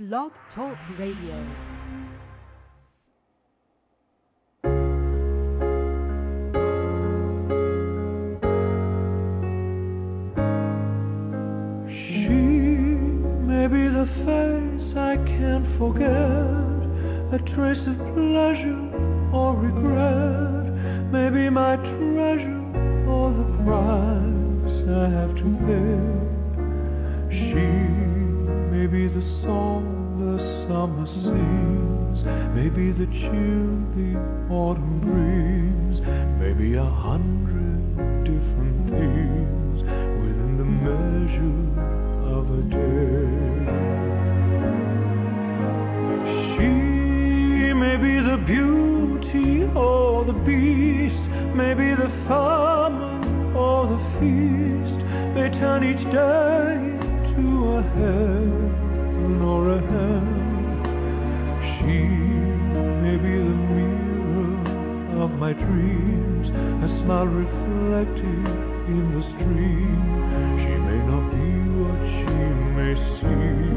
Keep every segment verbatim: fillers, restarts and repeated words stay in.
Blog Talk Radio. Maybe the face I can't forget, a trace of pleasure or regret, maybe my treasure or the price I have to pay. She may be the song the summer sings, maybe the chill the autumn brings, maybe a hundred different things within the measure of a day. She may be the beauty or the beast, maybe the famine or the feast, may turn each day to a heaven or a hell. She may be the mirror of my dreams, a smile reflected in the stream. She may not be what she may seem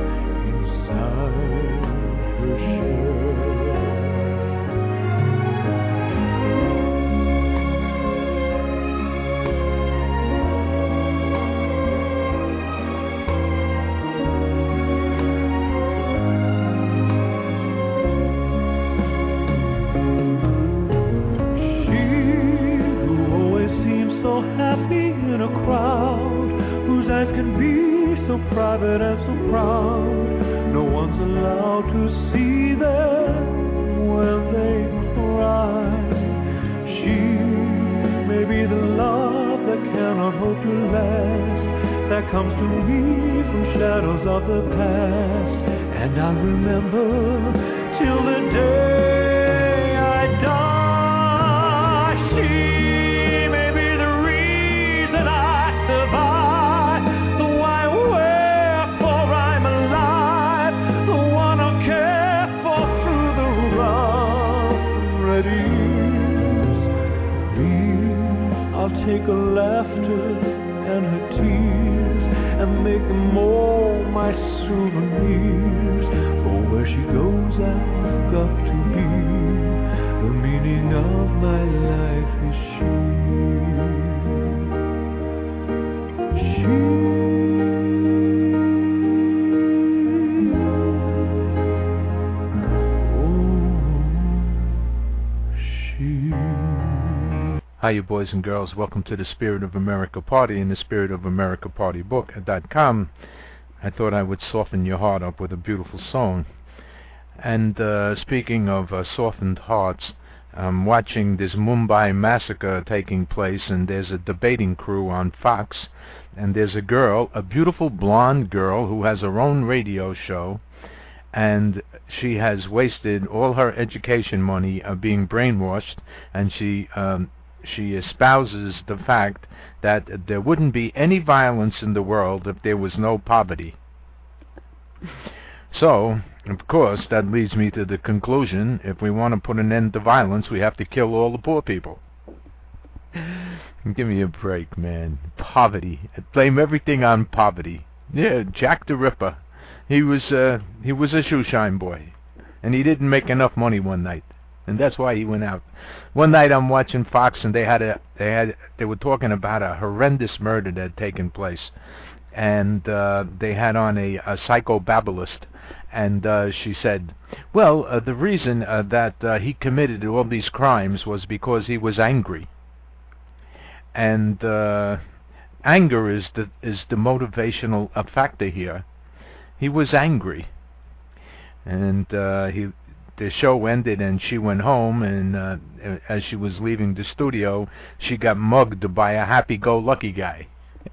inside her shell. She who always seems so happy in a crowd, whose eyes can be so private and so proud, no one's allowed to see them when they cry. She may be the love that cannot hope to last, that comes to me from shadows of the past, and I remember till the day I die. She may be the reason I survive, the why, wherefore I'm alive, the one I'll care for through the rough and ready years. These I'll take her laughter and her tears and make them all my souvenirs. For where she goes I've got to be, the meaning of my life is she. She. Hi, you boys and girls. Welcome to the Spirit of America Party and the Spirit of America Party book dot com. I thought I would soften your heart up with a beautiful song. And uh, speaking of uh, softened hearts, I'm watching this Mumbai massacre taking place, and there's a debating crew on Fox, and there's a girl, a beautiful blonde girl who has her own radio show, and she has wasted all her education money uh, being brainwashed, and she um, she espouses the fact that there wouldn't be any violence in the world if there was no poverty. So, of course, that leads me to the conclusion, if we want to put an end to violence, we have to kill all the poor people. Give me a break, man. Poverty. I blame everything on poverty. Yeah, Jack the Ripper. He was uh, he was a shoeshine boy, and he didn't make enough money one night, and that's why he went out. One night I'm watching Fox, and they had a they had they were talking about a horrendous murder that had taken place, and uh, they had on a, a psychobabblist, and uh, she said, well, uh, the reason uh, that uh, he committed all these crimes was because he was angry, and uh, anger is the is the motivational uh, factor here. He was angry, and uh, he. The show ended, and she went home, and uh, as she was leaving the studio, she got mugged by a happy-go-lucky guy.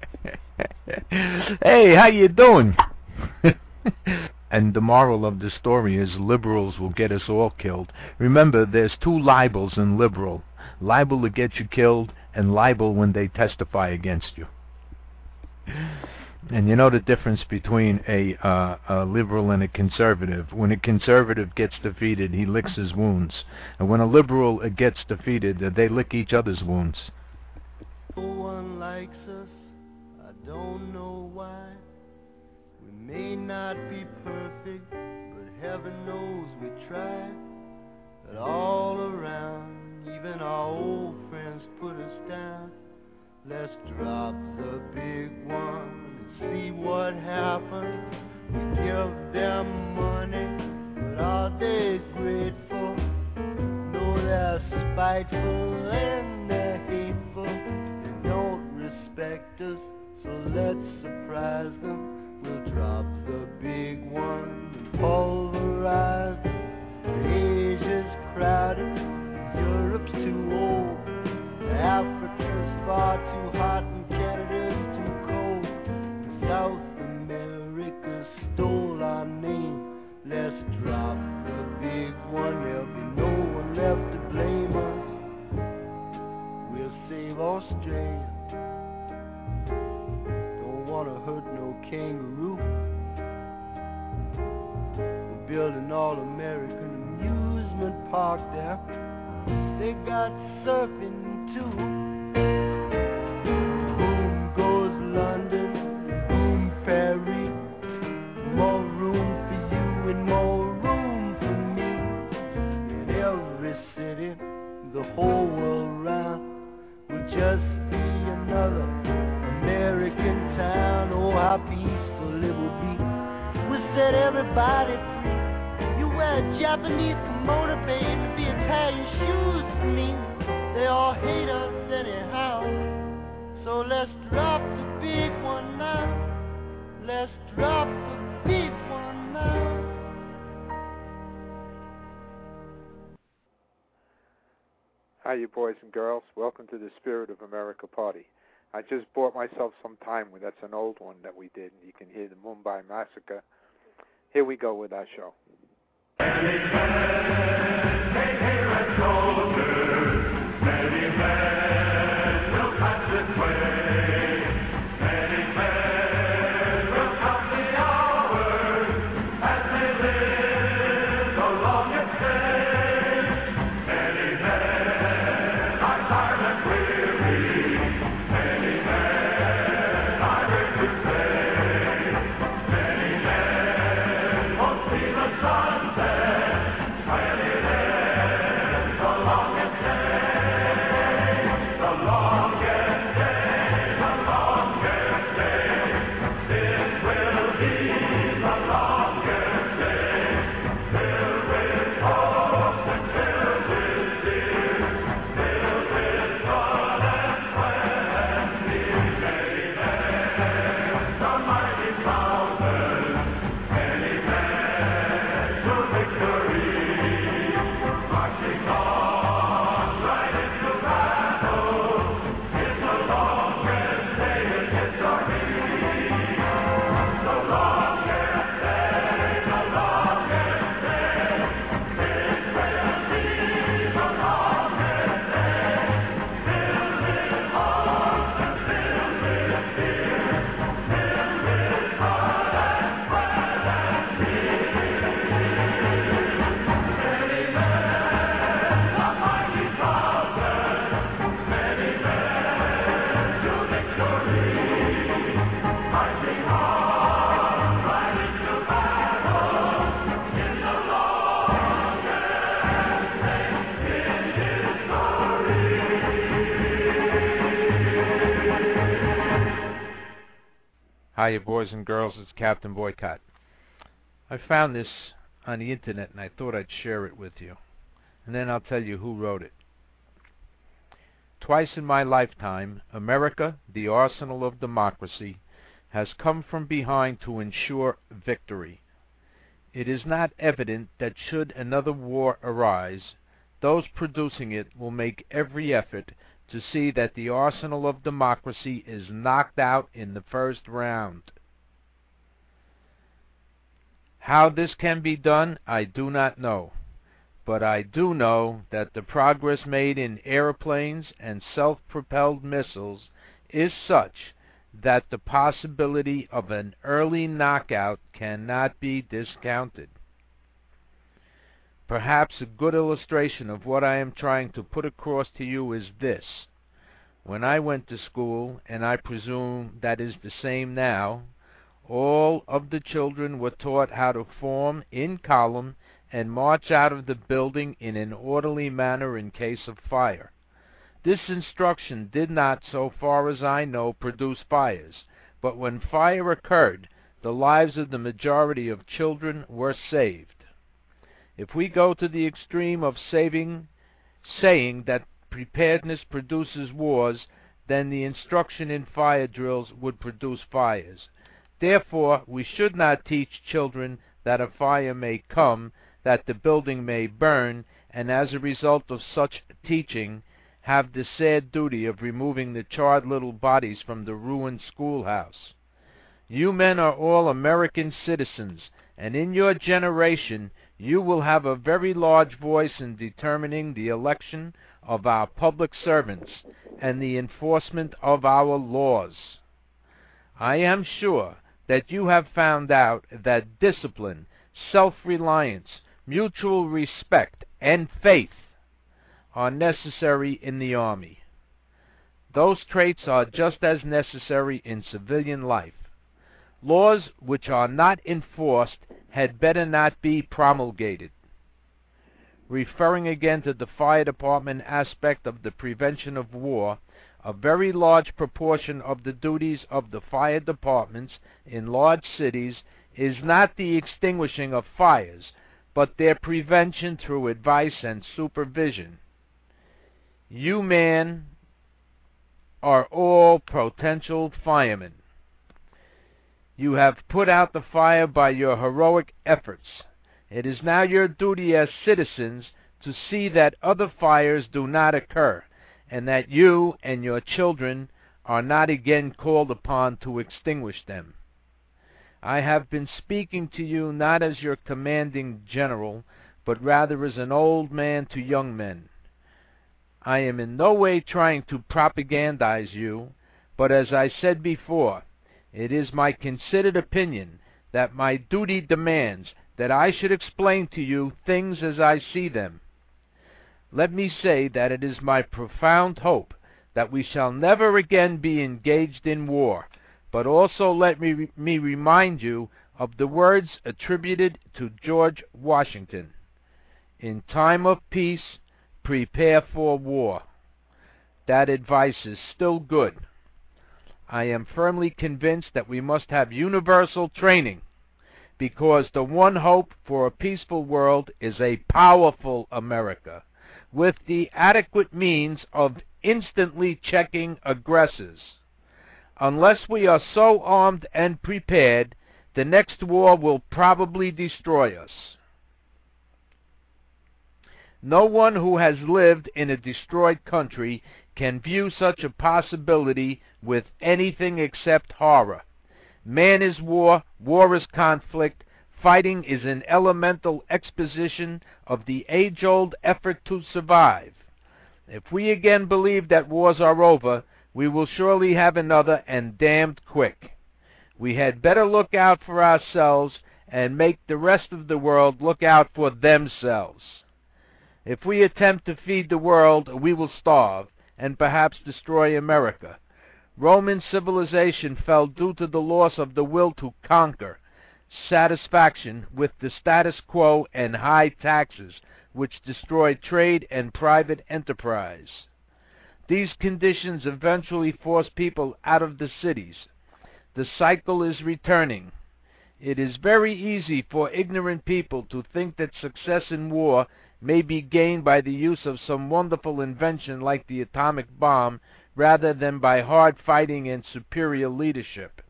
Hey, how you doing? And the moral of the story is liberals will get us all killed. Remember, there's two libels in liberal. Libel to get you killed, and libel when they testify against you. And you know the difference between a, uh, a liberal and a conservative. When a conservative gets defeated, he licks his wounds. And when a liberal uh, gets defeated, uh, they lick each other's wounds. No one likes us, I don't know why. We may not be perfect, heaven knows we try. But all around, even our old friends put us down. Let's drop the big one and see what happens. We give them money, but are they grateful? No, they're spiteful and they're hateful. They don't respect us, so let's surprise them. We'll drop the big one and pulverize them. Asia's crowded, Europe's too old, Africa's far too hot and Canada's too cold. And South America stole our name. Let's drop the big one, there'll be no one left to blame us. We'll save Australia, don't wanna hurt no kangaroo. We're building all-American amusement park there. They got surfing too. Boom goes London, boom Paris. More room for you and more room for me. In every city, the whole world round will just be another American town. Oh, how peaceful it will be. We'll set everybody free. You wear Japanese kimono, baby, the Italian shoes for me. They all hate us anyhow. So let's drop the big one now. Let's drop the big one now. Hi, you boys and girls. Welcome to the Spirit of America party. I just bought myself some time with. That's an old one that we did. You can hear the Mumbai Massacre. Here we go with our show. Many men, hey, hey, red soldiers, many men will pass this way. Many men will count the hours as they live the longest day. Many men are tired and weary. Many men are ready to stay. Many men won't see the sunset. Hiya, boys and girls. It's Captain Boycott. I found this on the internet and I thought I'd share it with you. And then I'll tell you who wrote it. Twice in my lifetime, America, the arsenal of democracy, has come from behind to ensure victory. It is not evident that should another war arise, those producing it will make every effort to see that the arsenal of democracy is knocked out in the first round. How this can be done, I do not know. But I do know that the progress made in airplanes and self-propelled missiles is such that the possibility of an early knockout cannot be discounted. Perhaps a good illustration of what I am trying to put across to you is this. When I went to school, and I presume that is the same now, all of the children were taught how to form in column and march out of the building in an orderly manner in case of fire. This instruction did not, so far as I know, produce fires, but when fire occurred, the lives of the majority of children were saved. If we go to the extreme of saving, saying that preparedness produces wars, then the instruction in fire drills would produce fires. Therefore, we should not teach children that a fire may come, that the building may burn, and as a result of such teaching, have the sad duty of removing the charred little bodies from the ruined schoolhouse. You men are all American citizens, and in your generation you will have a very large voice in determining the election of our public servants and the enforcement of our laws. I am sure that you have found out that discipline, self-reliance, mutual respect, and faith are necessary in the Army. Those traits are just as necessary in civilian life. Laws which are not enforced had better not be promulgated. Referring again to the fire department aspect of the prevention of war, a very large proportion of the duties of the fire departments in large cities is not the extinguishing of fires, but their prevention through advice and supervision. You men are all potential firemen. You have put out the fire by your heroic efforts. It is now your duty as citizens to see that other fires do not occur, and that you and your children are not again called upon to extinguish them. I have been speaking to you not as your commanding general, but rather as an old man to young men. I am in no way trying to propagandize you, but as I said before, it is my considered opinion that my duty demands that I should explain to you things as I see them. Let me say that it is my profound hope that we shall never again be engaged in war, but also let me, me remind you of the words attributed to George Washington: "In time of peace, prepare for war." That advice is still good. I am firmly convinced that we must have universal training, because the one hope for a peaceful world is a powerful America, with the adequate means of instantly checking aggressors. Unless we are so armed and prepared, the next war will probably destroy us. No one who has lived in a destroyed country can view such a possibility with anything except horror. Man is war, war is conflict, fighting is an elemental exposition of the age-old effort to survive. If we again believe that wars are over, we will surely have another, and damned quick. We had better look out for ourselves and make the rest of the world look out for themselves. If we attempt to feed the world, we will starve, and perhaps destroy America. Roman civilization fell due to the loss of the will to conquer, satisfaction with the status quo, and high taxes, which destroyed trade and private enterprise. These conditions eventually forced people out of the cities. The cycle is returning. It is very easy for ignorant people to think that success in war may be gained by the use of some wonderful invention like the atomic bomb, rather than by hard fighting and superior leadership.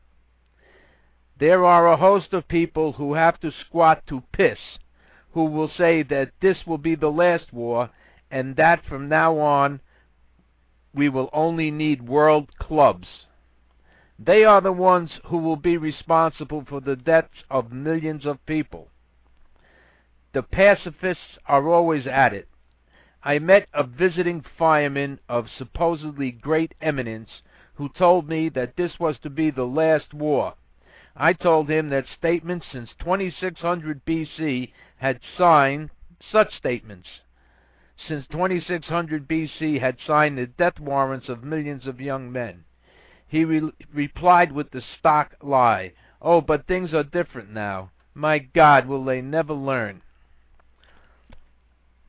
There are a host of people who have to squat to piss, who will say that this will be the last war, and that from now on we will only need world clubs. They are the ones who will be responsible for the deaths of millions of people. The pacifists are always at it. I met a visiting fireman of supposedly great eminence who told me that this was to be the last war. I told him that statements since twenty-six hundred B C had signed such statements. Since twenty-six hundred B C had signed the death warrants of millions of young men. He re replied with the stock lie, "Oh, but things are different now. My God, will they never learn?"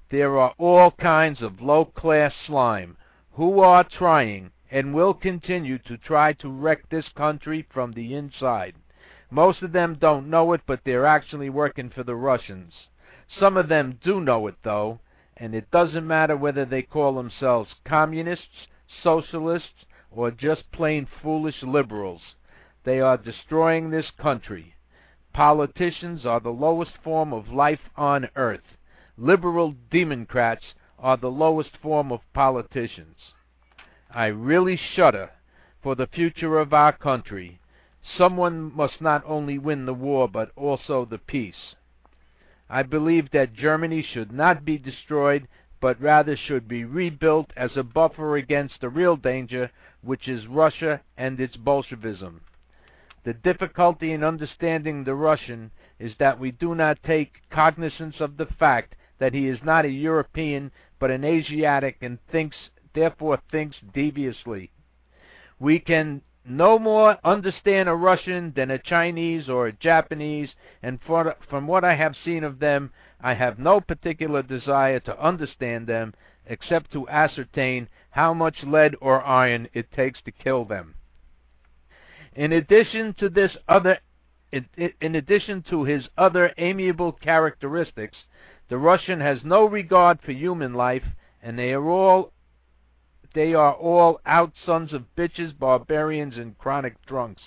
there are all kinds of low-class slime who are trying and will continue to try to wreck this country from the inside. Most of them don't know it, but they're actually working for the Russians. Some of them do know it, though, and it doesn't matter whether they call themselves communists, socialists, or just plain foolish liberals. They are destroying this country. Politicians are the lowest form of life on earth. Liberal Democrats are the lowest form of politicians. I really shudder for the future of our country. Someone must not only win the war, but also the peace. I believe that Germany should not be destroyed, but rather should be rebuilt as a buffer against the real danger, which is Russia and its Bolshevism. The difficulty in understanding the Russian is that we do not take cognizance of the fact that he is not a European, but an Asiatic, and thinks, therefore thinks deviously. We can no more understand a Russian than a Chinese or a Japanese, and for, from what I have seen of them, I have no particular desire to understand them, except to ascertain how much lead or iron it takes to kill them. In addition to this other, in, in addition to his other amiable characteristics, the Russian has no regard for human life, and they are all they are all out sons of bitches, barbarians, and chronic drunks.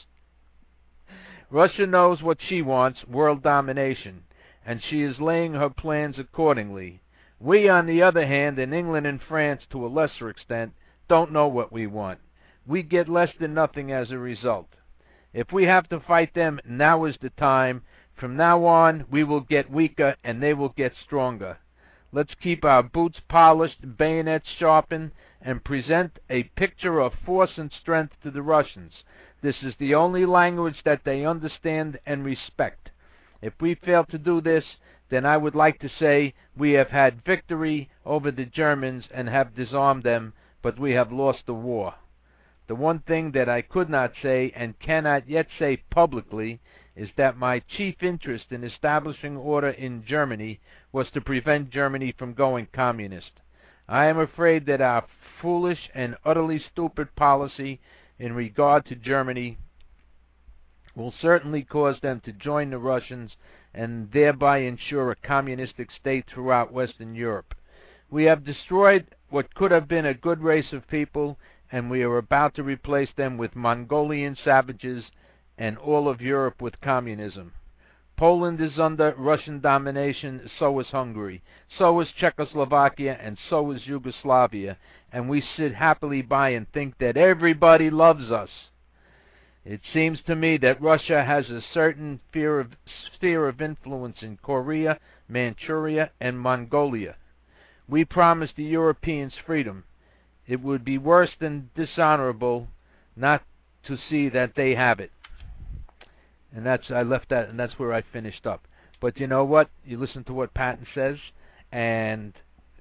Russia knows what she wants, world domination, and she is laying her plans accordingly. We, on the other hand, in England and France to a lesser extent, don't know what we want. We get less than nothing as a result. If we have to fight them, now is the time. From now on, we will get weaker and they will get stronger. Let's keep our boots polished, bayonets sharpened, and present a picture of force and strength to the Russians. This is the only language that they understand and respect. If we fail to do this, then I would like to say we have had victory over the Germans and have disarmed them, but we have lost the war. The one thing that I could not say and cannot yet say publicly is that my chief interest in establishing order in Germany was to prevent Germany from going communist. I am afraid that our foolish and utterly stupid policy in regard to Germany will certainly cause them to join the Russians and thereby ensure a communistic state throughout Western Europe. We have destroyed what could have been a good race of people, and we are about to replace them with Mongolian savages and all of Europe with communism. Poland is under Russian domination, so is Hungary, so is Czechoslovakia, and so is Yugoslavia, and we sit happily by and think that everybody loves us. It seems to me that Russia has a certain fear of, sphere of influence in Korea, Manchuria, and Mongolia. We promised the Europeans freedom. It would be worse than dishonorable not to see that they have it. And that's, I left that, and that's where I finished up. But you know what? You listen to what Patton says, and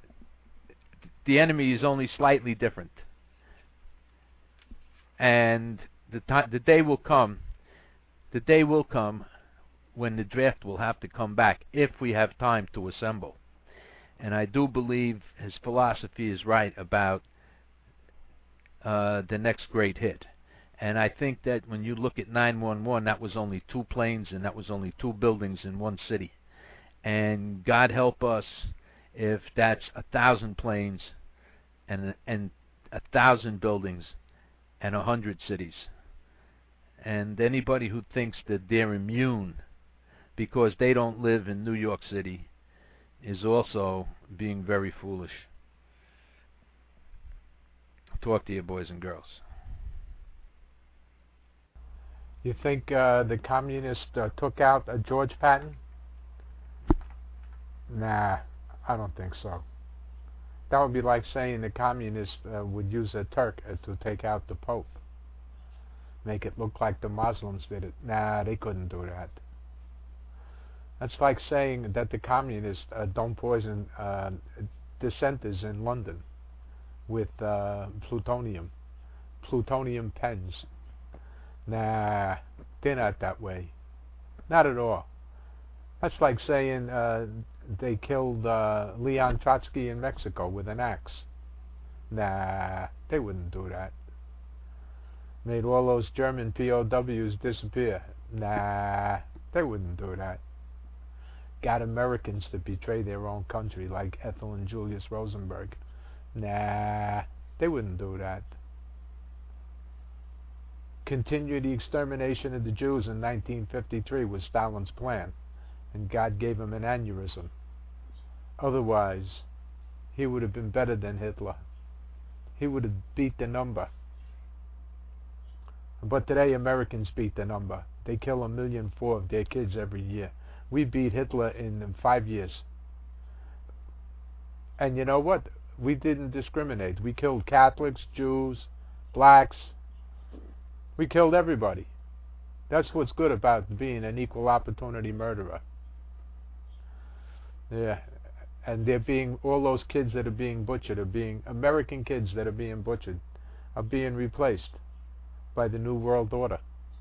the enemy is only slightly different. And the time, the day will come, the day will come when the draft will have to come back if we have time to assemble. And I do believe his philosophy is right about uh, the next great hit. And I think that when you look at nine one one, that was only two planes and that was only two buildings in one city. And God help us if that's a thousand planes and and a thousand buildings and a hundred cities. And anybody who thinks that they're immune because they don't live in New York City is also being very foolish. Talk to you, boys and girls. You think uh, the communists uh, took out uh, George Patton? Nah, I don't think so. That would be like saying the communists uh, would use a Turk uh, to take out the Pope. Make it look like the Muslims did it. Nah, they couldn't do that. That's like saying that the communists uh, don't poison uh, dissenters in London with uh, plutonium, plutonium pens. Nah, they're not that way. Not at all. That's like saying uh, they killed uh, Leon Trotsky in Mexico with an axe. Nah, they wouldn't do that. Made all those German P O Ws disappear. Nah, they wouldn't do that. Got Americans to betray their own country like Ethel and Julius Rosenberg. Nah, they wouldn't do that. Continue the extermination of the Jews in nineteen fifty-three was Stalin's plan, and God gave him an aneurysm. Otherwise, he would have been better than Hitler. He would have beat the number. But today Americans beat the number. They kill a million four of their kids every year. We beat Hitler in five years. And you know what? We didn't discriminate. We killed Catholics, Jews, blacks. We killed everybody. That's what's good about being an equal opportunity murderer. Yeah. And they're being, all those kids that are being butchered are being, American kids that are being butchered are being replaced by the New World Order.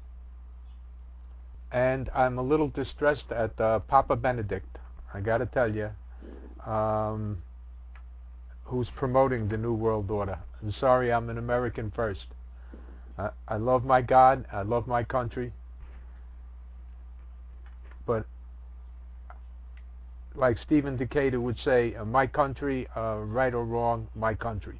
And I'm a little distressed at uh, Papa Benedict, I gotta tell you, um, who's promoting the New World Order. I'm sorry, I'm an American first. Uh, I love my God, I love my country, but like Stephen Decatur would say, uh, my country, uh, right or wrong, my country.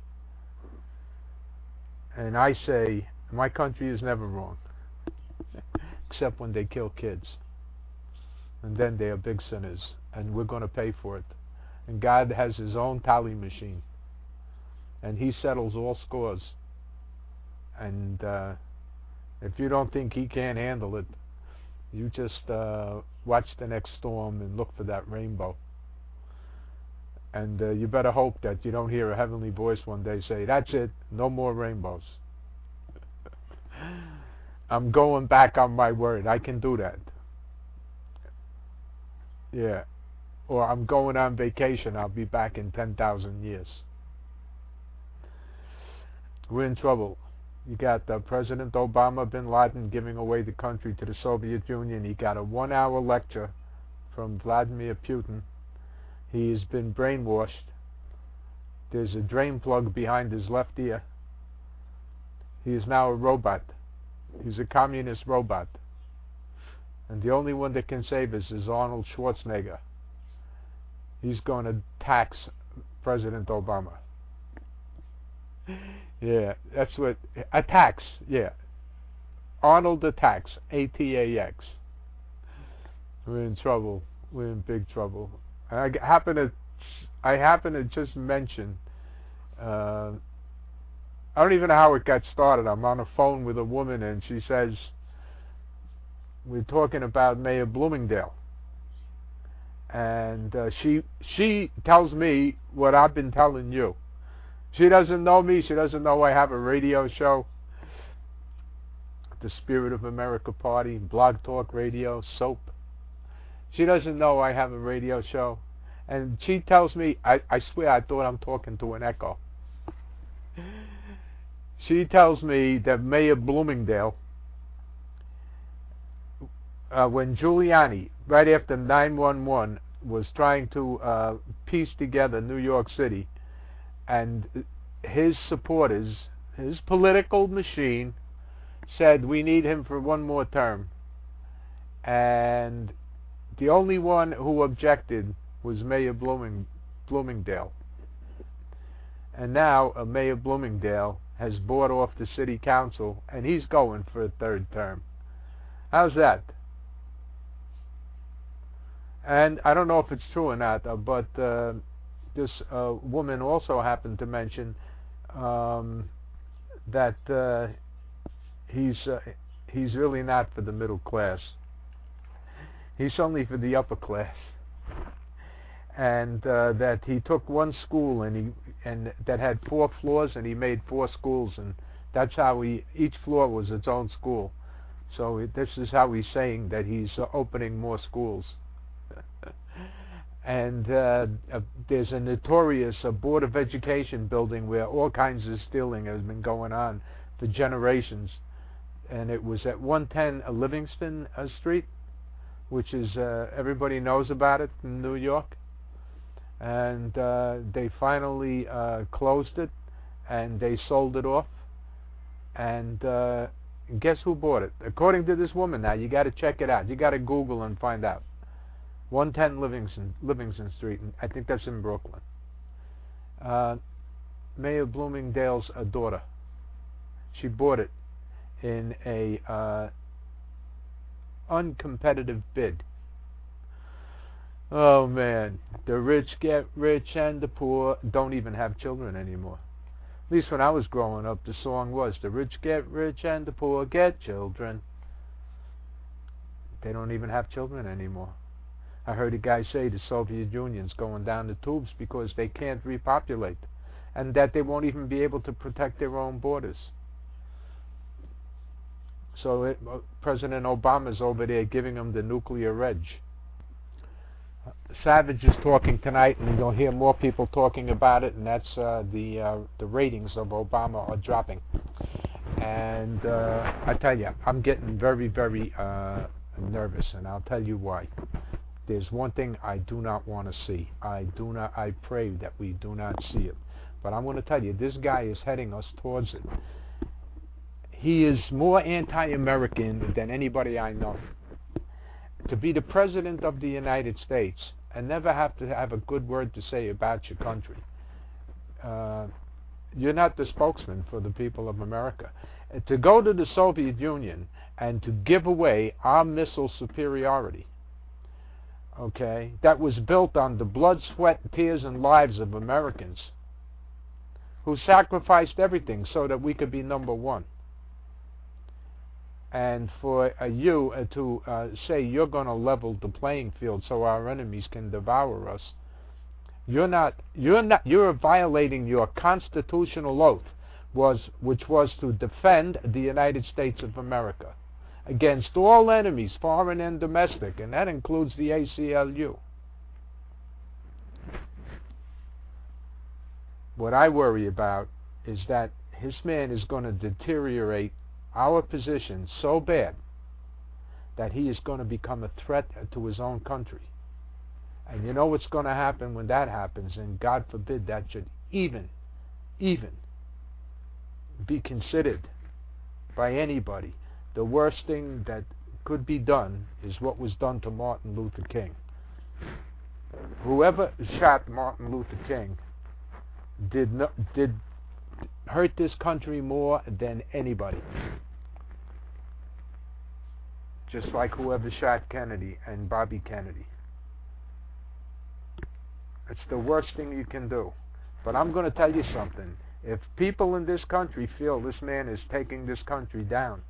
And I say, my country is never wrong, except when they kill kids. And then they are big sinners, and we're going to pay for it. And God has his own tally machine, and he settles all scores. And uh, if you don't think he can't handle it, you just uh, watch the next storm and look for that rainbow. And uh, you better hope that you don't hear a heavenly voice one day say, that's it, no more rainbows. I'm going back on my word. I can do that. Yeah. Or I'm going on vacation. I'll be back in ten thousand years. We're in trouble. You got uh, President Obama bin Laden giving away the country to the Soviet Union. He got a one-hour lecture from Vladimir Putin. He has been brainwashed. There's a drain plug behind his left ear. He is now a robot. He's a communist robot. And the only one that can save us is Arnold Schwarzenegger. He's going to tax President Obama. Yeah, that's what, attacks, yeah. Arnold attacks, A T A X. We're in trouble. We're in big trouble. I happen to, I happen to just mention, uh, I don't even know how it got started. I'm on the phone with a woman and she says, we're talking about Mayor Bloomingdale. And uh, she she tells me what I've been telling you. She doesn't know me. She doesn't know I have a radio show, the Spirit of America Party, Blog Talk Radio, Soap. She doesn't know I have a radio show. And she tells me, I, I swear I thought I'm talking to an echo. She tells me that Mayor Bloomingdale, uh, when Giuliani, right after nine one one, was trying to uh, piece together New York City, and his supporters, his political machine, said we need him for one more term. And the only one who objected was Mayor Blooming, Bloomingdale. And now uh, Mayor Bloomingdale has bought off the city council, and he's going for a third term. How's that? And I don't know if it's true or not, uh, but uh, this uh, woman also happened to mention um, that uh, he's uh, he's really not for the middle class. He's only for the upper class. And uh, that he took one school and he and that had four floors, and he made four schools, and that's how he each floor was its own school. So it, this is how he's saying that he's uh, opening more schools. And uh, uh, there's a notorious uh, Board of Education building where all kinds of stealing has been going on for generations, and it was at one ten Livingston uh, Street, which is uh, everybody knows about it in New York. and uh, they finally uh, closed it, and they sold it off. And uh, guess who bought it? According to this woman, now you got to check it out. You got to Google and find out. one ten Livingston Livingston Street, and I think that's in Brooklyn. Uh, Mayor Bloomingdale's uh, daughter. She bought it in a uh, uncompetitive bid. Oh man, the rich get rich and the poor don't even have children anymore. At least when I was growing up, the song was, the rich get rich and the poor get children. They don't even have children anymore. I heard a guy say the Soviet Union's going down the tubes because they can't repopulate, and that they won't even be able to protect their own borders. So it, uh, President Obama's over there giving them the nuclear edge. Savage is talking tonight, and you'll hear more people talking about it, and that's uh, the uh, the ratings of Obama are dropping. And uh, I tell you, I'm getting very, very uh, nervous, and I'll tell you why. There's one thing I do not want to see. I do not. I pray that we do not see it. But I'm going to tell you, this guy is heading us towards it. He is more anti-American than anybody I know. To be the President of the United States and never have to have a good word to say about your country. Uh, you're not the spokesman for the people of America. Uh, to go to the Soviet Union and to give away our missile superiority, okay, that was built on the blood, sweat, tears, and lives of Americans who sacrificed everything so that we could be number one. And for uh, you uh, to uh, say you're going to level the playing field so our enemies can devour us, you're not. You're not. You're violating your constitutional oath, was which was to defend the United States of America against all enemies, foreign and domestic, and that includes the A C L U. What I worry about is that this man is going to deteriorate our position so bad that he is going to become a threat to his own country. And you know what's going to happen when that happens, and God forbid that should even, even be considered by anybody. The worst thing that could be done is what was done to Martin Luther King. Whoever shot Martin Luther King did not, did hurt this country more than anybody. Just like whoever shot Kennedy and Bobby Kennedy. It's the worst thing you can do. But I'm going to tell you something. If people in this country feel this man is taking this country down,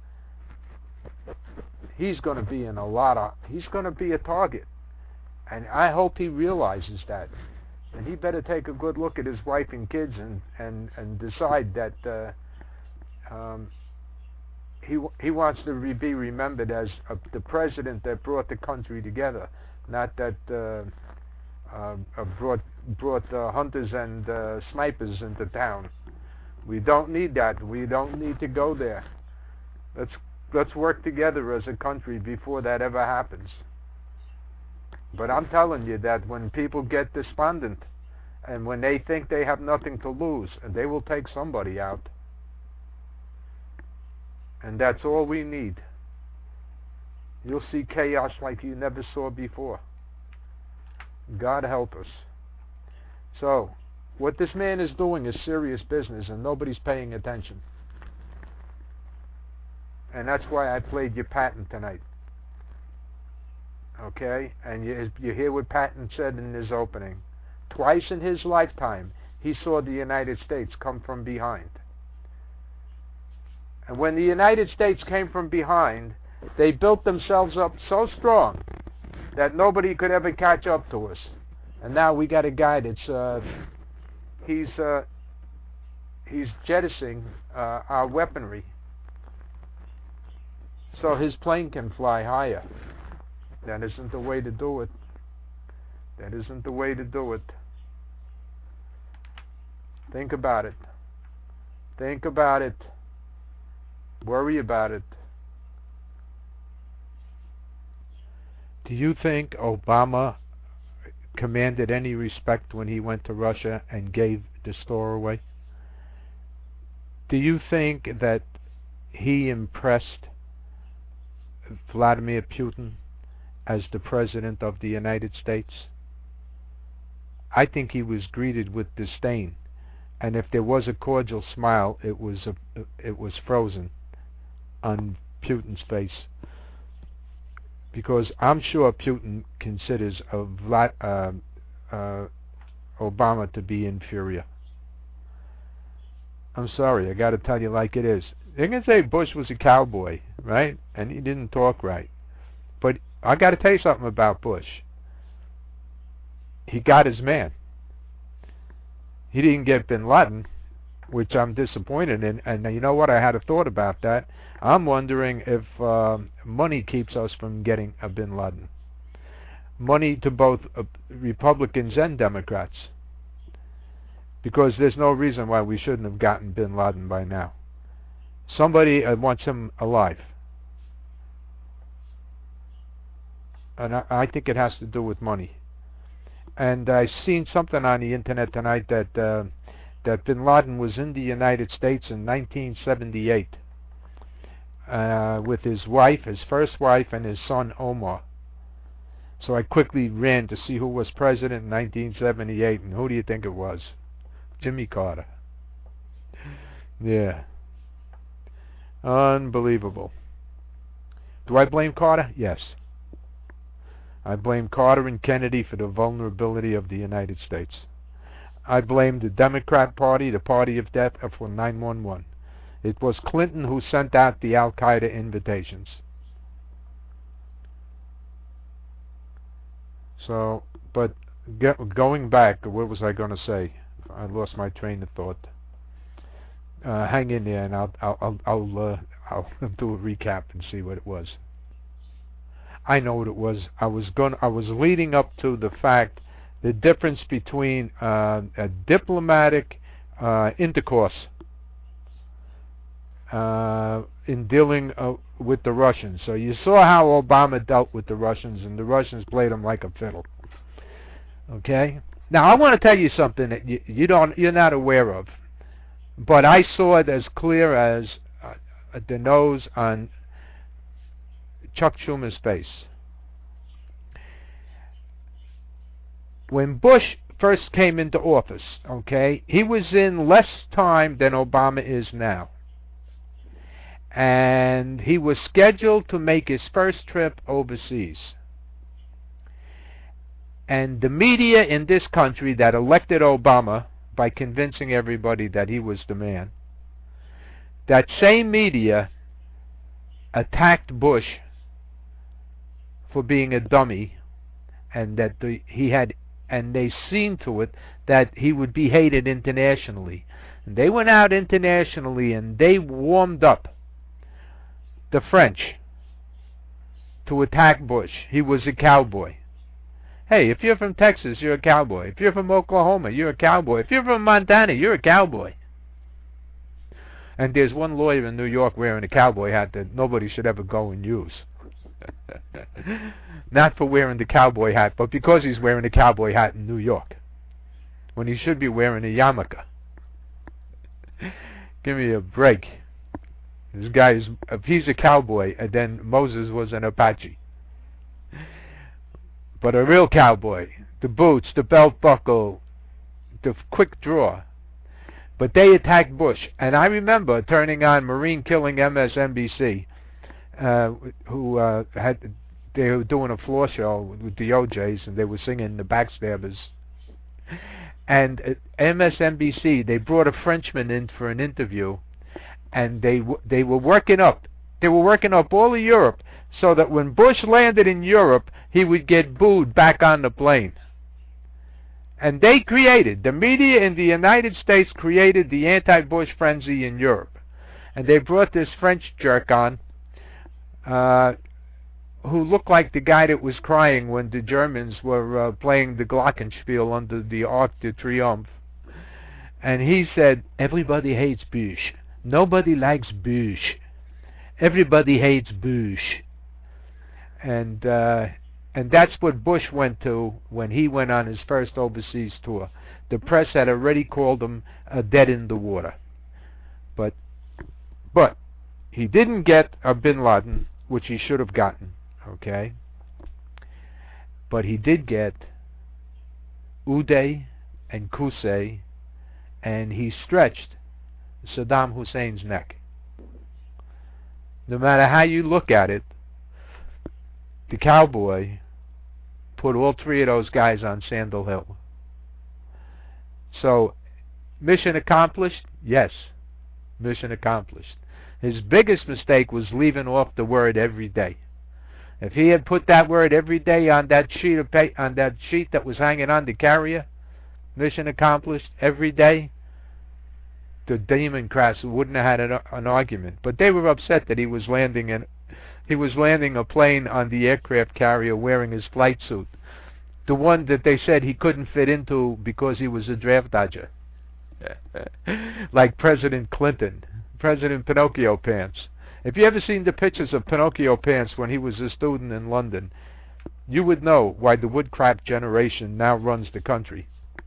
he's going to be in a lot of, he's going to be a target. And I hope he realizes that. And he better take a good look at his wife and kids and, and, and decide that uh, um, he he wants to re- be remembered as a, the president that brought the country together, not that uh, uh, brought brought uh, hunters and uh, snipers into town. We don't need that. We don't need to go there. Let's let's work together as a country before that ever happens. But I'm telling you that when people get despondent and when they think they have nothing to lose, they will take somebody out. And that's all we need. You'll see chaos like you never saw before. God help us. So, what this man is doing is serious business and nobody's paying attention. And that's why I played your Patton tonight. Okay, and you, you hear what Patton said in his opening. Twice in his lifetime, he saw the United States come from behind. And when the United States came from behind, they built themselves up so strong that nobody could ever catch up to us. And now we got a guy that's uh, he's uh, he's jettisoning uh, our weaponry so his plane can fly higher. That isn't the way to do it. That isn't the way to do it. Think about it. Think about it. Worry about it. Do you think Obama commanded any respect when he went to Russia and gave the store away? Do you think that he impressed Vladimir Putin as the President of the United States? I think he was greeted with disdain, and if there was a cordial smile, it was a, it was frozen on Putin's face, because I'm sure Putin considers a Vlad, uh, uh, Obama to be inferior. I'm sorry, I got to tell you like it is. They're going to say Bush was a cowboy, right? And he didn't talk right. But I got to tell you something about Bush. He got his man. He didn't get Bin Laden, which I'm disappointed in. And you know what? I had a thought about that. I'm wondering if uh, money keeps us from getting a Bin Laden. Money to both uh, Republicans and Democrats. Because there's no reason why we shouldn't have gotten Bin Laden by now. Somebody uh, wants him alive. And I, I think it has to do with money. And I've seen something on the internet tonight that uh, that Bin Laden was in the United States in nineteen seventy-eight uh, with his wife, his first wife, and his son Omar. So I quickly ran to see who was president in nineteen seventy-eight, and who do you think it was? Jimmy Carter. Yeah. Unbelievable. Do I blame Carter? Yes. I blame Carter and Kennedy for the vulnerability of the United States. I blame the Democrat Party, the party of death, for nine one one. It was Clinton who sent out the Al-Qaeda invitations. So, but get, going back, what was I going to say? I lost my train of thought. Uh, hang in there, and I'll I'll I'll I'll, uh, I'll do a recap and see what it was. I know what it was. I was going. I was leading up to the fact, the difference between uh, a diplomatic uh, intercourse uh, in dealing uh, with the Russians. So you saw how Obama dealt with the Russians, and the Russians played him like a fiddle. Okay. Now I want to tell you something that you, you don't, you're not aware of, but I saw it as clear as uh, the nose on Chuck Schumer's face. When Bush first came into office, okay, he was in less time than Obama is now. And he was scheduled to make his first trip overseas. And the media in this country that elected Obama by convincing everybody that he was the man, that same media attacked Bush for being a dummy, and that the, he had, and they seen to it that he would be hated internationally. And they went out internationally and they warmed up the French to attack Bush. He was a cowboy. Hey, if you're from Texas, you're a cowboy. If you're from Oklahoma, you're a cowboy. If you're from Montana, you're a cowboy. And there's one lawyer in New York wearing a cowboy hat that nobody should ever go and use. Not for wearing the cowboy hat, but because he's wearing a cowboy hat in New York, when he should be wearing a yarmulke. Give me a break. This guy is, if he's a cowboy, and then Moses was an Apache. But a real cowboy, the boots, the belt buckle, the quick draw. But they attacked Bush, and I remember turning on Marine Killing M S N B C, uh, who uh, had they were doing a floor show with the O Js, and they were singing the Backstabbers. And at M S N B C, they brought a Frenchman in for an interview, and they w they were working up, they were working up all of Europe, so that when Bush landed in Europe, he would get booed back on the plane. And they created, the media in the United States created the anti-Bush frenzy in Europe. And they brought this French jerk on, uh, who looked like the guy that was crying when the Germans were uh, playing the Glockenspiel under the Arc de Triomphe. And he said, everybody hates Bush. Nobody likes Bush. Everybody hates Bush. And uh, And that's what Bush went to when he went on his first overseas tour. The press had already called him uh, dead in the water. But, but he didn't get a Bin Laden, which he should have gotten, okay? But he did get Uday and Qusay, and he stretched Saddam Hussein's neck. No matter how you look at it, the cowboy put all three of those guys on Sandal Hill. So, mission accomplished? Yes, mission accomplished. His biggest mistake was leaving off the word every day. If he had put that word every day on that sheet of pa- on that sheet that was hanging on the carrier, mission accomplished every day, the Democrats wouldn't have had an, an argument. But they were upset that he was landing in, he was landing a plane on the aircraft carrier wearing his flight suit, the one that they said he couldn't fit into because he was a draft dodger, like President Clinton, President Pinocchio Pants. If you ever seen the pictures of Pinocchio Pants when he was a student in London, you would know why the woodcraft generation now runs the country.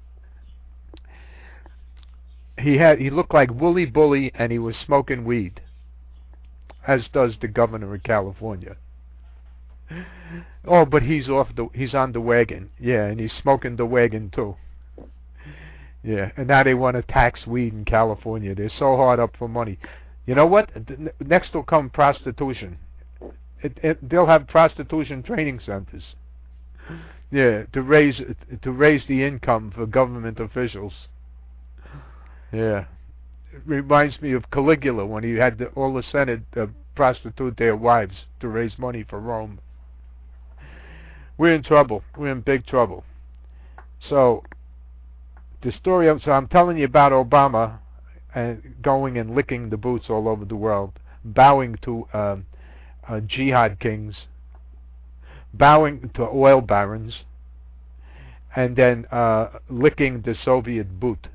He had he looked like Wooly Bully, and he was smoking weed, as does the governor of California. Oh, but he's off the he's on the wagon, yeah, and he's smoking the wagon too. Yeah, and now they want to tax weed in California. They're so hard up for money. You know what? Next will come prostitution. It, it, they'll have prostitution training centers. Yeah, to raise to raise the income for government officials. Yeah, it reminds me of Caligula when he had the, all the Senate uh, prostitute their wives to raise money for Rome. We're in trouble. We're in big trouble. So the story of so I'm telling you about Obama and going and licking the boots all over the world, bowing to uh, uh, jihad kings, bowing to oil barons, and then uh, licking the Soviet boot.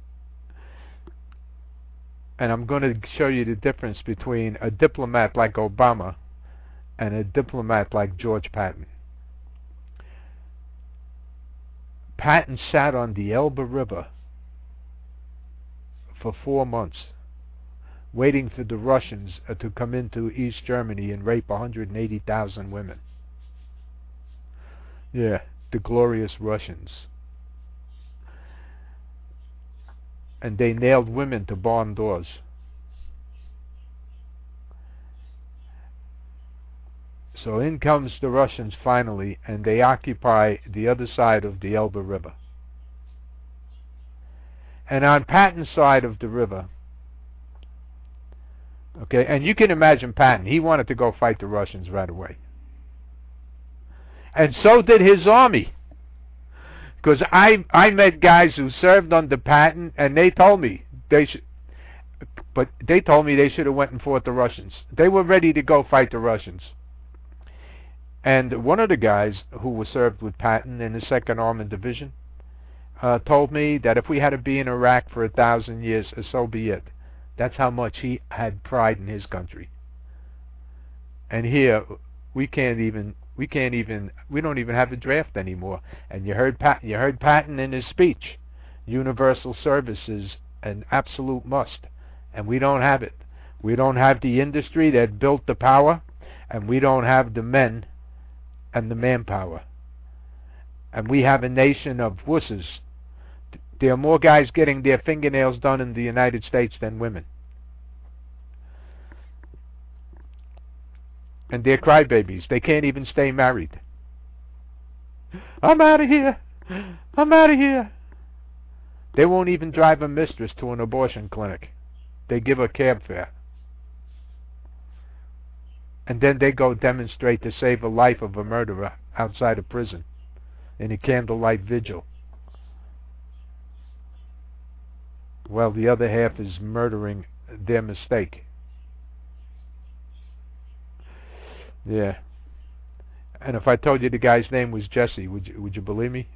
And I'm going to show you the difference between a diplomat like Obama and a diplomat like George Patton. Patton sat on the Elbe River for four months, waiting for the Russians uh, to come into East Germany and rape one hundred eighty thousand women. Yeah, the glorious Russians. And they nailed women to barn doors. So in comes the Russians finally, and they occupy the other side of the Elbe River. And on Patton's side of the river, okay, and you can imagine Patton, he wanted to go fight the Russians right away. And so did his army. Because I I met guys who served under Patton, and they told me they should, but they told me they should have went and fought the Russians. They were ready to go fight the Russians. And one of the guys who was served with Patton in the Second Armored Division uh, told me that if we had to be in Iraq for a thousand years, so be it. That's how much he had pride in his country. And here we can't even. We can't even, we don't even have a draft anymore. And you heard Patton, you heard Patton in his speech. Universal service is an absolute must. And we don't have it. We don't have the industry that built the power, and we don't have the men and the manpower. And we have a nation of wusses. There are more guys getting their fingernails done in the United States than women. And they're crybabies. They can't even stay married. I'm out of here. I'm out of here. They won't even drive a mistress to an abortion clinic. They give a cab fare. And then they go demonstrate to save the life of a murderer outside a prison in a candlelight vigil. Well, the other half is murdering their mistake. Yeah. And if I told you the guy's name was Jesse, would you, would you believe me?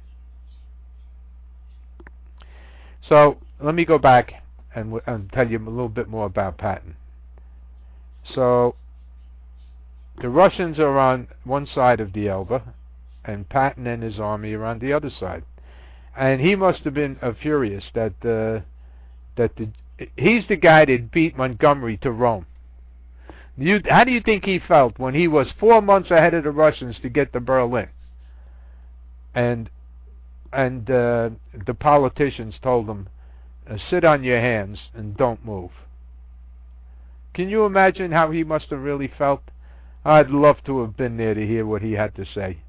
So, let me go back and, w and tell you a little bit more about Patton. So, the Russians are on one side of the Elbe, and Patton and his army are on the other side. And he must have been uh, furious that uh, that the he's the guy that beat Montgomery to Rome. You, how do you think he felt when he was four months ahead of the Russians to get to Berlin? And and uh, the politicians told him, uh, sit on your hands and don't move. Can you imagine how he must have really felt? I'd love to have been there to hear what he had to say.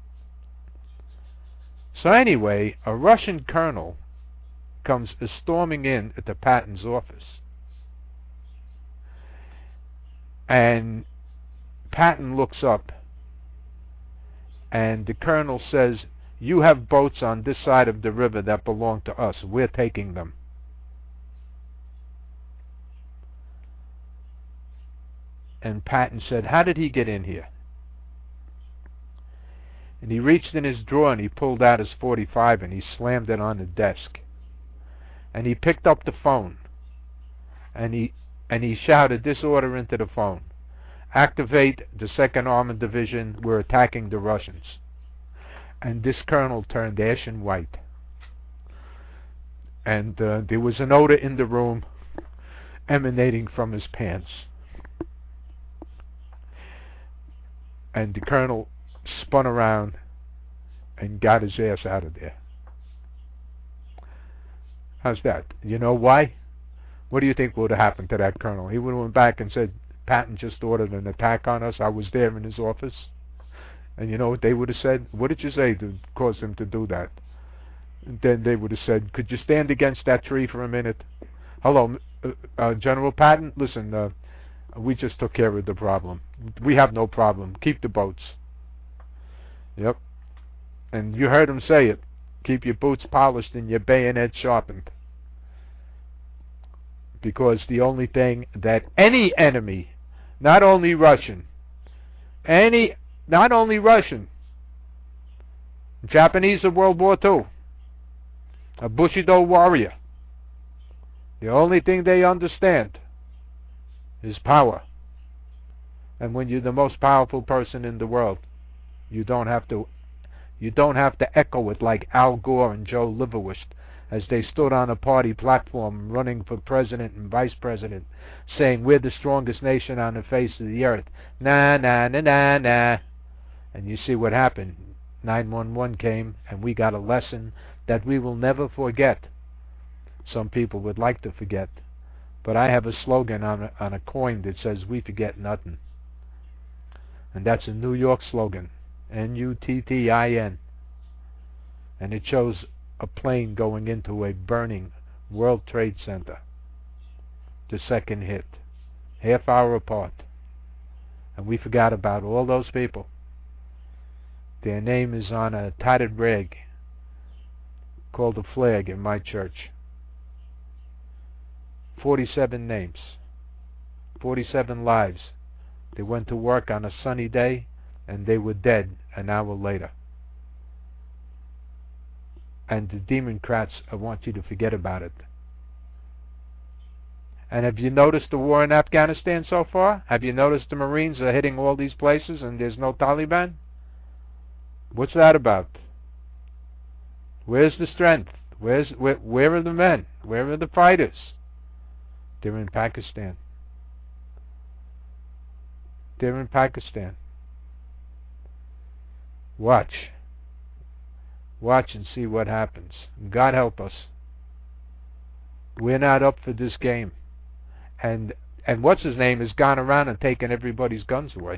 So anyway, a Russian colonel comes storming in at the Patton's office. And Patton looks up, and the colonel says, you have boats on this side of the river that belong to us. We're taking them. And Patton said, how did he get in here? And he reached in his drawer and he pulled out his forty-five and he slammed it on the desk. And he picked up the phone. And he and he shouted this order into the phone. Activate the second Armored Division. We're attacking the Russians. And this colonel turned ashen white. And uh, there was an odor in the room emanating from his pants. And the colonel spun around and got his ass out of there. How's that? You know why? What do you think would have happened to that colonel? He would have went back and said, Patton just ordered an attack on us. I was there in his office. And you know what they would have said? What did you say to cause him to do that? And then they would have said, could you stand against that tree for a minute? Hello, uh, uh, General Patton? Listen, uh, we just took care of the problem. We have no problem. Keep the boats. Yep. And you heard him say it. Keep your boots polished and your bayonet sharpened. Because the only thing that any enemy, not only Russian, any, not only Russian, Japanese of World War Two, a Bushido warrior, the only thing they understand is power. And when you're the most powerful person in the world, you don't have to you don't have to echo it like Al Gore and Joe Liverwurst as they stood on a party platform running for president and vice president saying we're the strongest nation on the face of the earth. Nah, nah, nah, nah, nah. And you see what happened. nine one one came and we got a lesson that we will never forget. Some people would like to forget. But I have a slogan on a, on a coin that says, we forget nothing. And that's a New York slogan, N U T T I N. And it shows a plane going into a burning World Trade Center. The second hit. Half hour apart. And we forgot about all those people. Their name is on a tattered rag called a flag in my church. forty-seven names, forty-seven lives. They went to work on a sunny day and they were dead an hour later. And the Democrats, I want you to forget about it. And have you noticed the war in Afghanistan so far? Have you noticed the Marines are hitting all these places and there's no Taliban? What's that about? Where's the strength? Where's where, where are the men? Where are the fighters? They're in Pakistan. They're in Pakistan. Watch. Watch and see what happens. God help us. We're not up for this game. And and what's his name has gone around and taken everybody's guns away.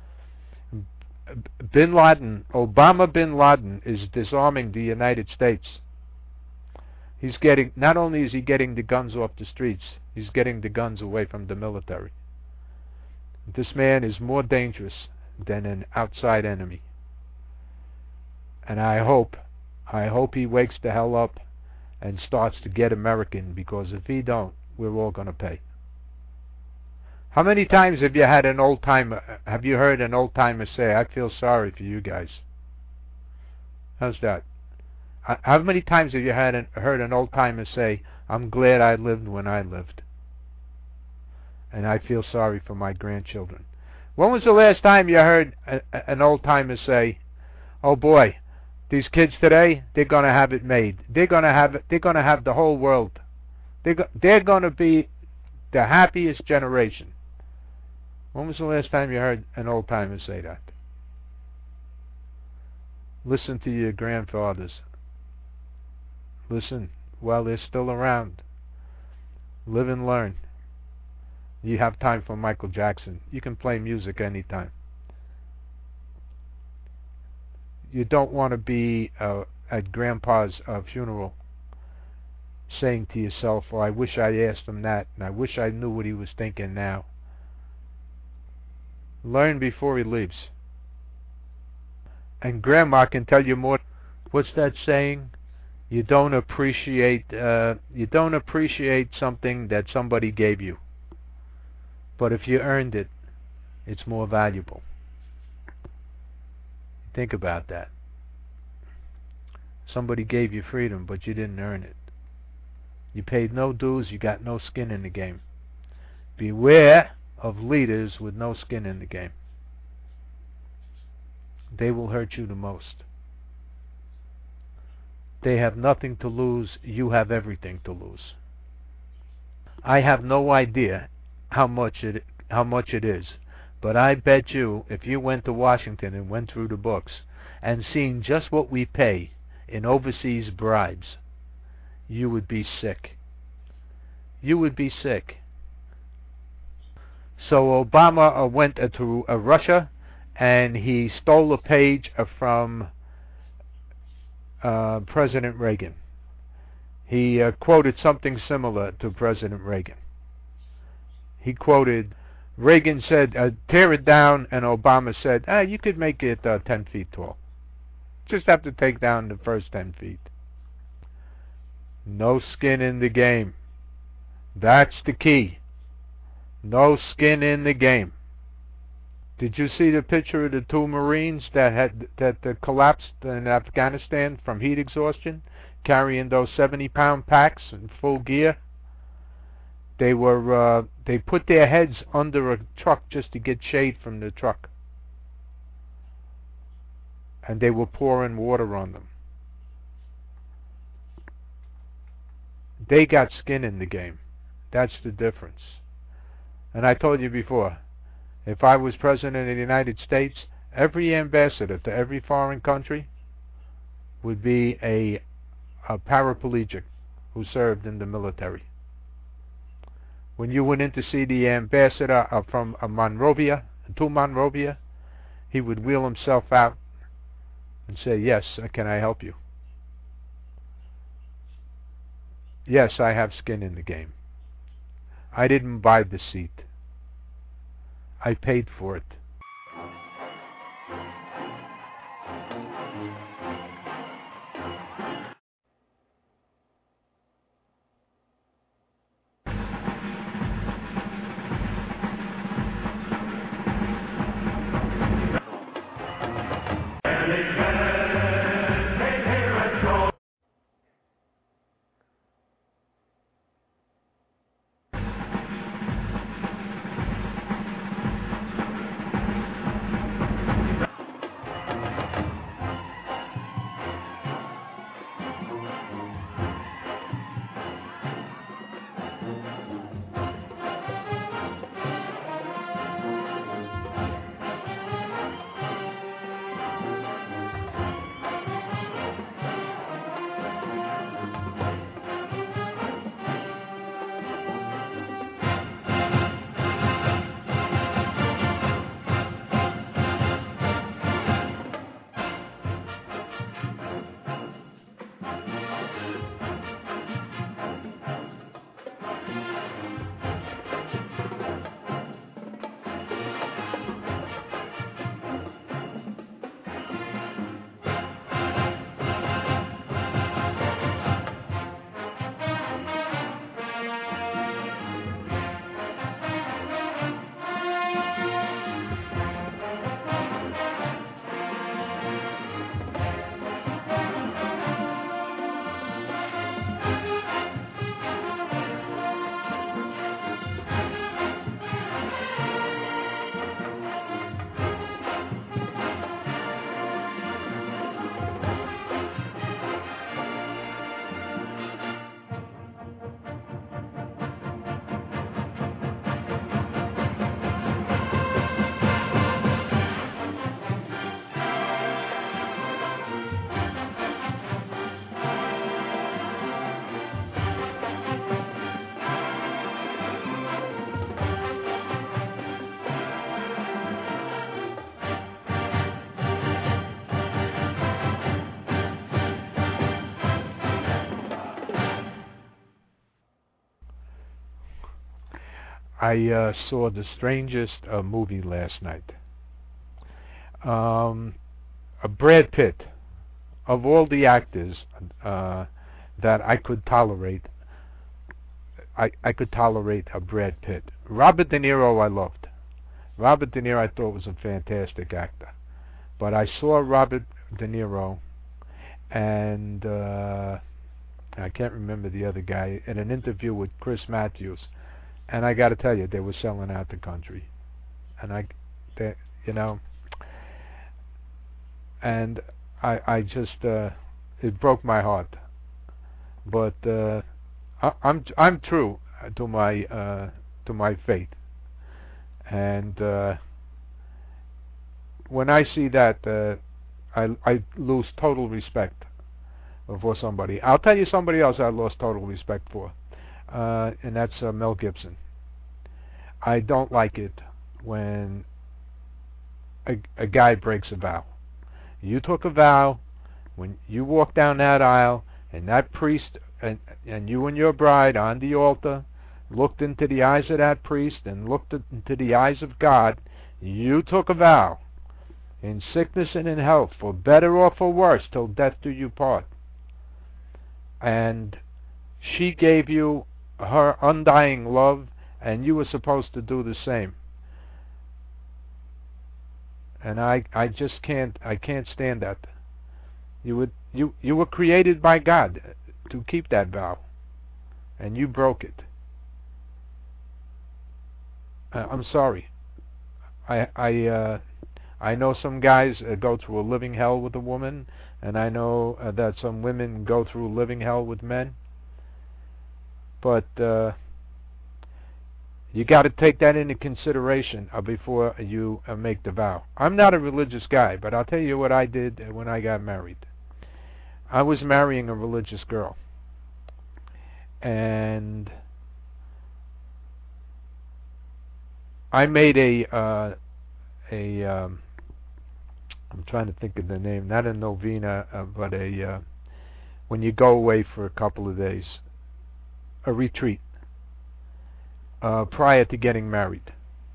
Bin Laden, Obama bin Laden is disarming the United States. He's getting, not only is he getting the guns off the streets, he's getting the guns away from the military. This man is more dangerous than an outside enemy. And I hope, I hope he wakes the hell up and starts to get American, because if he don't, we're all going to pay. How many times have you had an old timer, have you heard an old timer say, I feel sorry for you guys? How's that? How many times have you had an, heard an old timer say, I'm glad I lived when I lived, and I feel sorry for my grandchildren? When was the last time you heard a, a, an old timer say, Oh boy, these kids today, they're gonna have it made. They're gonna have it. They're gonna have the whole world. They're go, they're gonna be the happiest generation. When was the last time you heard an old timer say that? Listen to your grandfathers. Listen while they're still around. Live and learn. You have time for Michael Jackson. You can play music anytime. You don't want to be uh, at Grandpa's uh, funeral saying to yourself, oh, I wish I asked him that, and I wish I knew what he was thinking now. Learn before he leaves. And Grandma can tell you more. What's that saying? You don't appreciate uh, you don't appreciate something that somebody gave you. But if you earned it, it's more valuable. Think about that. Somebody gave you freedom, but you didn't earn it. You paid no dues, you got no skin in the game. Beware of leaders with no skin in the game. They will hurt you the most. They have nothing to lose, you have everything to lose. I have no idea how much it how much it is, but I bet you if you went to Washington and went through the books and seen just what we pay in overseas bribes, you would be sick. You would be sick. So Obama uh, went uh, to uh, Russia and he stole a page uh, from uh, President Reagan. He uh, quoted something similar to President Reagan. He quoted, Reagan said, uh, tear it down, and Obama said, ah, you could make it uh, ten feet tall. Just have to take down the first ten feet. No skin in the game. That's the key. No skin in the game. Did you see the picture of the two Marines that had that uh, collapsed in Afghanistan from heat exhaustion, carrying those seventy pound packs in full gear? They were uh, they put their heads under a truck just to get shade from the truck, and they were pouring water on them. They got skin in the game. That's the difference. And I told you before, if I was president of the United States, every ambassador to every foreign country would be a, a paraplegic who served in the military. When you went in to see the ambassador uh, from uh, Monrovia, to Monrovia, he would wheel himself out and say, yes, uh, can I help you? Yes, I have skin in the game. I didn't buy the seat. I paid for it. I uh, saw the strangest uh, movie last night. Um, uh, Brad Pitt, of all the actors uh, that I could tolerate, I, I could tolerate a Brad Pitt. Robert De Niro I loved. Robert De Niro I thought was a fantastic actor. But I saw Robert De Niro and uh, I can't remember the other guy in an interview with Chris Matthews, and I got to tell you, they were selling out the country, and I, they, you know, and I, I just, uh, it broke my heart. But uh, I, I'm, I'm true to my, uh, to my faith, and uh, when I see that, uh, I, I lose total respect for somebody. I'll tell you somebody else I lost total respect for, uh, and that's uh, Mel Gibson. I don't like it when a, a guy breaks a vow. You took a vow when you walked down that aisle, and that priest and, and you and your bride on the altar looked into the eyes of that priest and looked into the eyes of God. You took a vow, in sickness and in health, for better or for worse, till death do you part. And she gave you her undying love, and you were supposed to do the same. And I, I just can't, I can't stand that. You would, you, you were created by God to keep that vow, and you broke it. Uh, I'm sorry. I, I, uh, I know some guys uh, go through a living hell with a woman, and I know uh, that some women go through living hell with men. But uh, you got to take that into consideration uh, before you uh, make the vow. I'm not a religious guy, but I'll tell you what I did when I got married. I was marrying a religious girl, and I made a uh, a um, I'm trying to think of the name, not a novena, uh, but a uh, when you go away for a couple of days, a retreat uh, prior to getting married,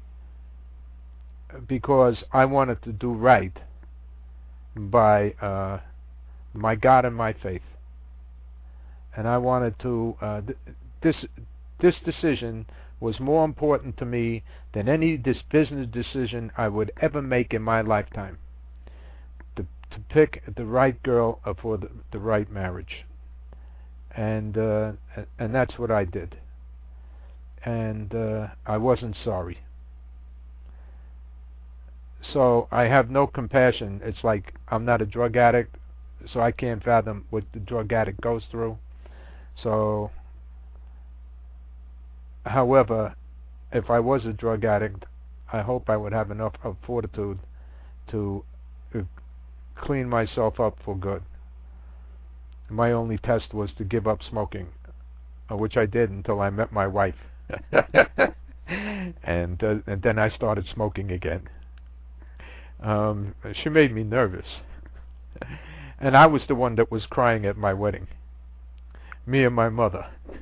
because I wanted to do right by uh, my God and my faith, and I wanted to. Uh, th- this this decision was more important to me than any this business decision I would ever make in my lifetime. To to pick the right girl uh, for the, the right marriage, and uh, and that's what I did. And uh, I wasn't sorry. So I have no compassion. It's like I'm not a drug addict, so I can't fathom what the drug addict goes through. So, however, if I was a drug addict, I hope I would have enough of fortitude to uh, clean myself up for good. My only test was to give up smoking, uh, which I did until I met my wife. and uh, and then I started smoking again. Um, she made me nervous. And I was the one that was crying at my wedding. Me and my mother.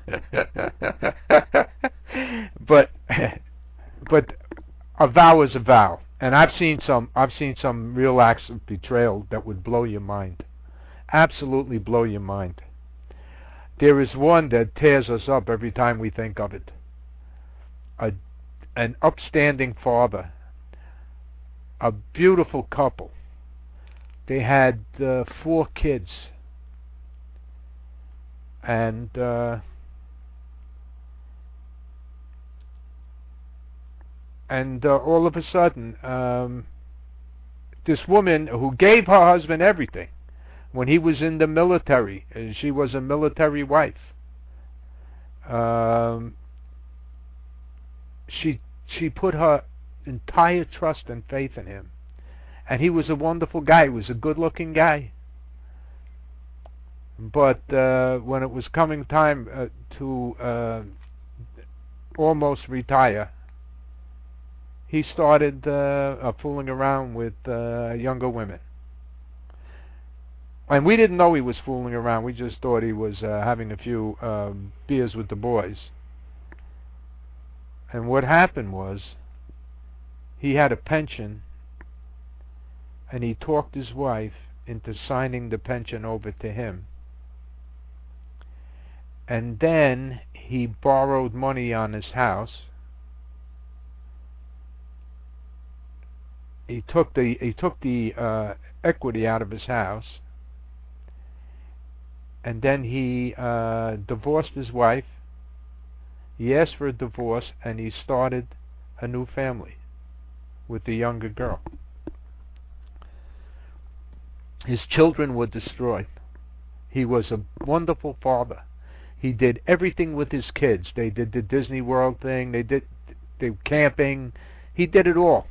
but but a vow is a vow. And I've seen some I've seen some real acts of betrayal that would blow your mind. Absolutely blow your mind. There is one that tears us up every time we think of it. A, an upstanding father, a beautiful couple. They had uh, four kids, and uh, and uh, all of a sudden, um, this woman who gave her husband everything when he was in the military, and she was a military wife. Um, she she put her entire trust and faith in him. And he was a wonderful guy. He was a good-looking guy. But uh, when it was coming time uh, to uh, almost retire, he started uh, uh, fooling around with uh, younger women. And we didn't know he was fooling around. We just thought he was uh, having a few um, beers with the boys. And what happened was, he had a pension, and he talked his wife into signing the pension over to him. And then he borrowed money on his house. He took the he took the uh, equity out of his house, and then he uh, divorced his wife. He asked for a divorce, and he started a new family with the younger girl. His children were destroyed. He was a wonderful father. He did everything with his kids. They did the Disney World thing. They did they camping. He did it all.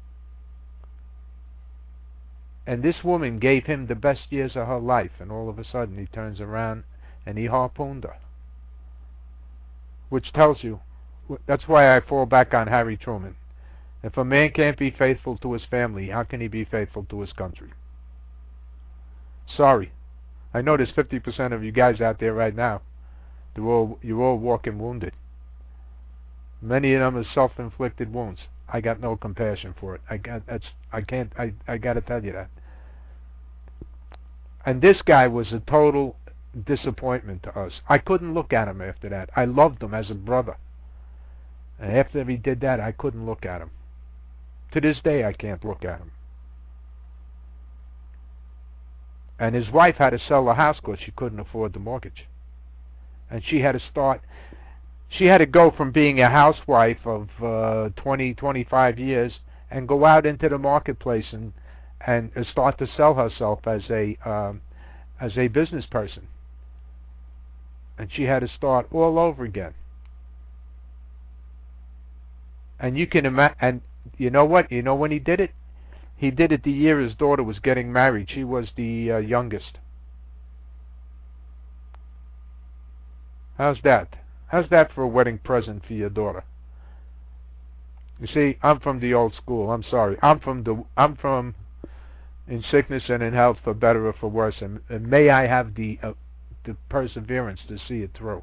And this woman gave him the best years of her life, and all of a sudden he turns around and he harpooned her. Which tells you, that's why I fall back on Harry Truman. If a man can't be faithful to his family, how can he be faithful to his country? Sorry. I know there's fifty percent of you guys out there right now. They're all, you're all walking wounded. Many of them are self-inflicted wounds. I got no compassion for it. I got that's I can't I, I gotta tell you that. And this guy was a total disappointment to us. I couldn't look at him after that. I loved him as a brother. And after he did that, I couldn't look at him. To this day, I can't look at him. And his wife had to sell the house because she couldn't afford the mortgage. And she had to start, she had to go from being a housewife of uh, twenty, twenty-five years and go out into the marketplace and, and start to sell herself as a, um, as a business person. And she had to start all over again. And you can imagine, and you know what? You know when he did it? He did it the year his daughter was getting married. She was the uh, youngest. How's that? How's that for a wedding present for your daughter? You see, I'm from the old school. I'm sorry. I'm from the. I'm from in sickness and in health, for better or for worse. And, and may I have the uh, the perseverance to see it through.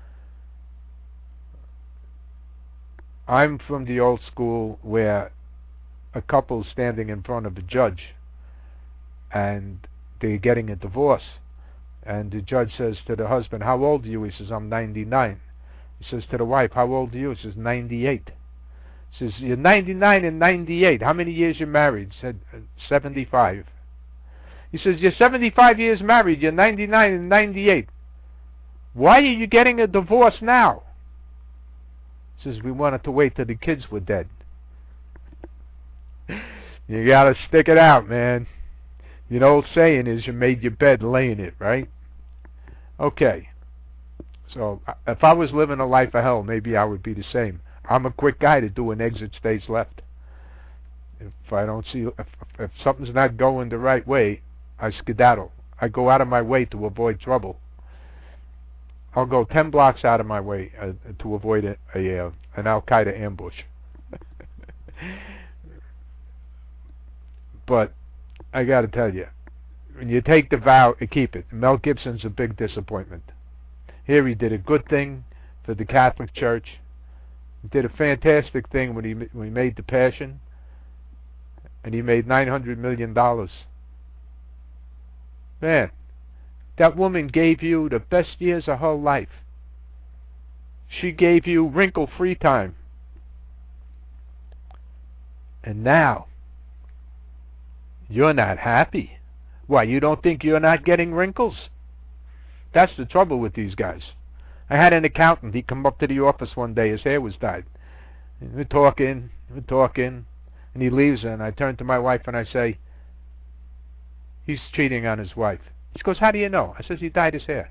I'm from the old school where a couple standing in front of a judge and they're getting a divorce, and the judge says to the husband, "How old are you?" He says, "I'm ninety-nine." He says to the wife, "How old are you?" She says, ninety-eight. He says, "You're ninety-nine and ninety-eight. How many years you married?" He said, seventy-five. He says, "You're seventy-five years married. You're ninety-nine and ninety-eight. Why are you getting a divorce now?" He says, "We wanted to wait till the kids were dead." You gotta stick it out, man. You know, old saying is, you made your bed, lay in it, right? Okay. So, if I was living a life of hell, maybe I would be the same. I'm a quick guy to do an exit stage left. If I don't see, if, if something's not going the right way, I skedaddle. I go out of my way to avoid trouble. I'll go ten blocks out of my way uh, to avoid a, a uh, an Al-Qaeda ambush. But I got to tell you, when you take the vow, you keep it. Mel Gibson's a big disappointment. Here he did a good thing for the Catholic Church. He did a fantastic thing when he when he made The Passion, and he made nine hundred million dollars. Man, that woman gave you the best years of her life. She gave you wrinkle-free time. And now, you're not happy. Why, you don't think you're not getting wrinkles? That's the trouble with these guys. I had an accountant. He come up to the office one day. His hair was dyed. And we're talking, we're talking, and he leaves, and I turn to my wife and I say, "He's cheating on his wife." She goes, "How do you know?" I says, "He dyed his hair."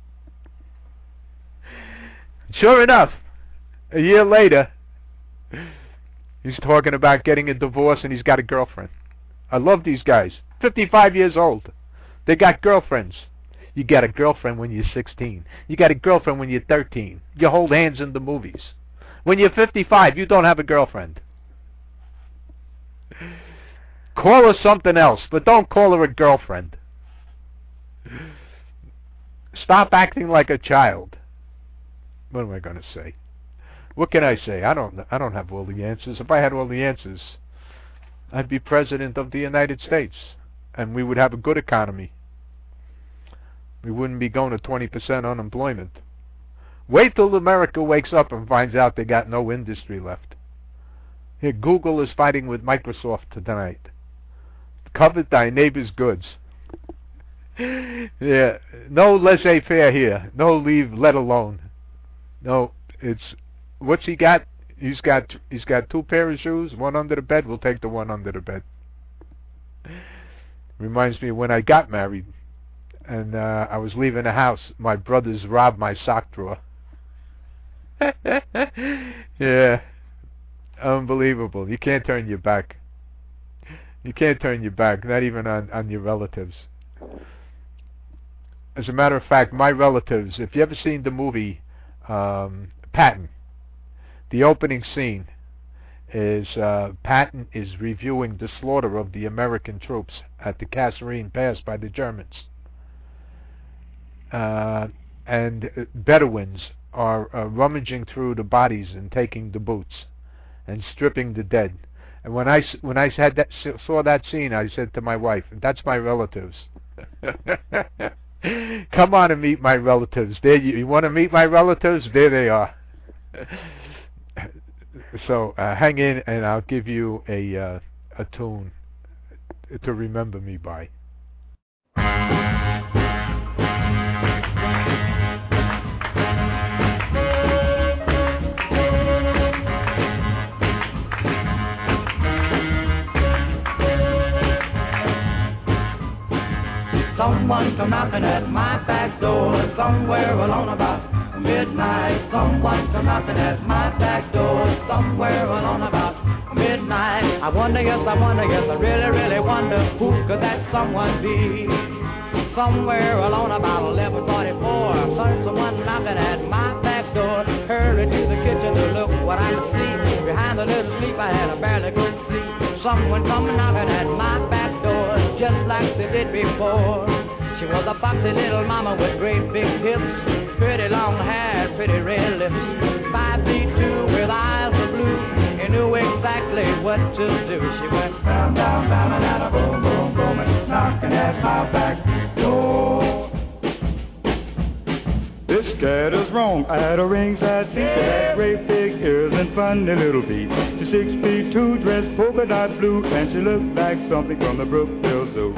Sure enough, a year later, he's talking about getting a divorce, and he's got a girlfriend. I love these guys. fifty-five years old. They got girlfriends. You got a girlfriend when you're sixteen. You got a girlfriend when you're thirteen. You hold hands in the movies. When you're fifty-five, you don't have a girlfriend. Call her something else, but don't call her a girlfriend. Stop acting like a child. What am I going to say? What can I say? I don't. I don't have all the answers. If I had all the answers, I'd be president of the United States, and we would have a good economy. We wouldn't be going to twenty percent unemployment. Wait till America wakes up and finds out they got no industry left. Here, Google is fighting with Microsoft tonight. Covet thy neighbor's goods. Yeah, no laissez-faire here. No leave, let alone. No, it's what's he got? He's got he's got two pair of shoes, one under the bed. We'll take the one under the bed. Reminds me of when I got married, and uh, I was leaving the house. My brothers robbed my sock drawer. Yeah, unbelievable. You can't turn your back. You can't turn your back, not even on on your relatives. As a matter of fact, my relatives, if you ever seen the movie um, Patton, the opening scene is uh, Patton is reviewing the slaughter of the American troops at the Kasserine Pass by the Germans. Uh, and Bedouins are uh, rummaging through the bodies and taking the boots and stripping the dead. And when I, when I had that, saw that scene, I said to my wife, that's my relatives. Come on and meet my relatives. There, you, you want to meet my relatives? There they are. So uh, hang in, and I'll give you a uh, a tune to remember me by. Someone come knocking at my back door somewhere alone about midnight. Someone come knocking at my back door somewhere alone about midnight. I wonder, yes, I wonder, yes, I really, really wonder who could that someone be? Somewhere alone about eleven forty-four, I heard someone knocking at my back door. Hurry to the kitchen to look what I see. Behind the little sleep I had, I barely could see. Someone come knocking at my back door, just like they did before. She was a foxy little mama with great big hips, pretty long hair, pretty red lips, five feet two with eyes of blue. He knew exactly what to do. She went down, down, down, and down, boom, boom, boom, and knocking at my back door. This cat is wrong. I had a ringside seat that had great big ears and funny little feet. She's six feet two, dressed polka dot blue, and she looked like something from the Brookville Zoo.